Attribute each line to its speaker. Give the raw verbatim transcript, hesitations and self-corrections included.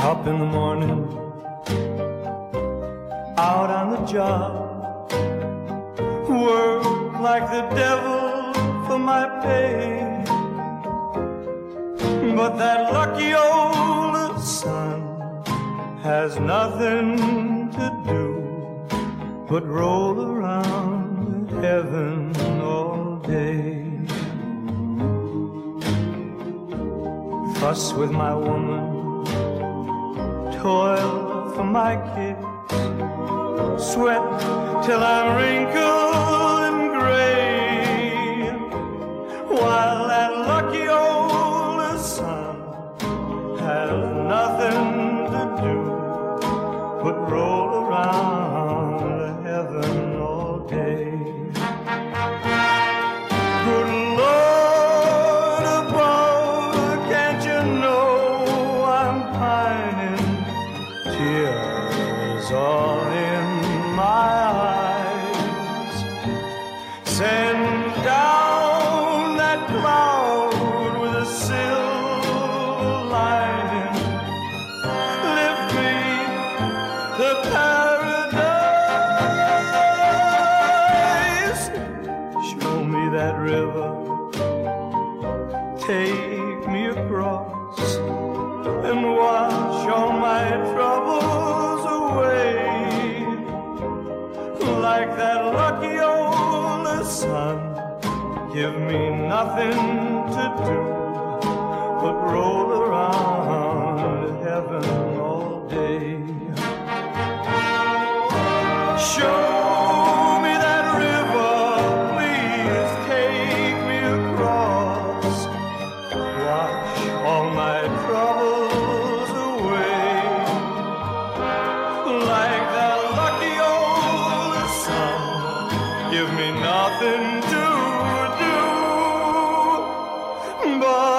Speaker 1: Up in the morning, out on the job, work like the devil for my pay. But that lucky old sun has nothing to do but roll around heaven all day. Fuss with my woman, toil for my kids, sweat till I'm wrinkled and gray, while that lucky old sun has nothing to do but roll around heaven all day. Good Lord above, can't you know I'm pining? Tears all in my eyes. Send down that cloud with a silver lining. Lift me to paradise. Show me that river, take me across, and wash all my troubles away. Like that lucky old sun, give me nothing to do but roll around heaven all day. Show me that river, please take me across, wash all my troubles away. Like that lucky old sun, give me nothing to do but